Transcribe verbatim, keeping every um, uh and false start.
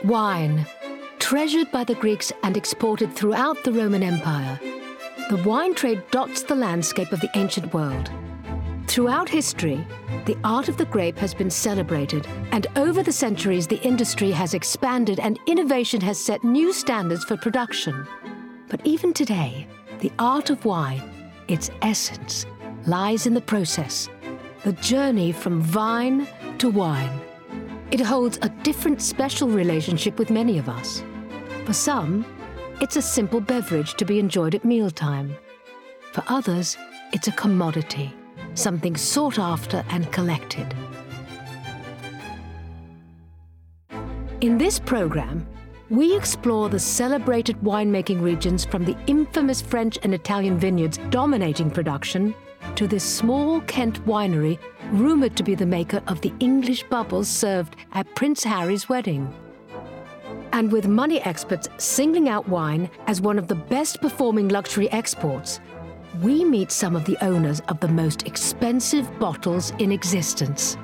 Wine, treasured by the Greeks and exported throughout the Roman Empire. The wine trade dots the landscape of the ancient world. Throughout history, the art of the grape has been celebrated, and over the centuries, the industry has expanded and innovation has set new standards for production. But even today, the art of wine, its essence, lies in the process, the journey from vine to wine. It holds a different special relationship with many of us. For some, it's a simple beverage to be enjoyed at mealtime. For others, it's a commodity, something sought after and collected. In this program, we explore the celebrated winemaking regions from the infamous French and Italian vineyards dominating production to this small Kent winery rumored to be the maker of the English bubbles served at Prince Harry's wedding. And with money experts singling out wine as one of the best performing luxury exports, we meet some of the owners of the most expensive bottles in existence.